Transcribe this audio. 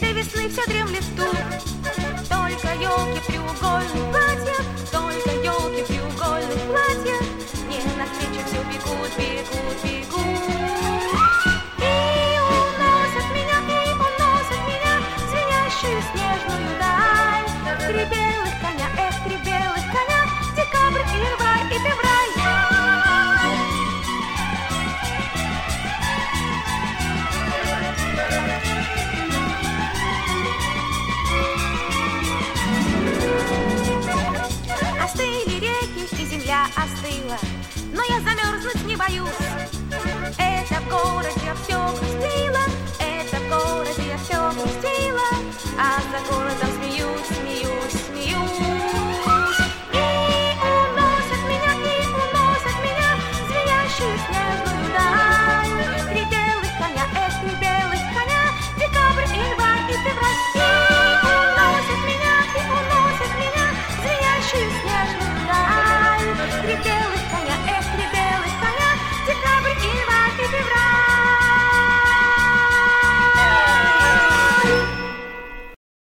до весны все дремлет тут. Только елки в треугольных платьях, только елки в треугольных платьях. Мне навстречу все бегут, бегут, бегут. И уносят меня, звенящую снежную даль. Три белых коня, эх, три белых коня, декабрь, январь и февраль. Остыли реки, и земля остыла, но я замерзнуть не боюсь. Это в городе все грустило,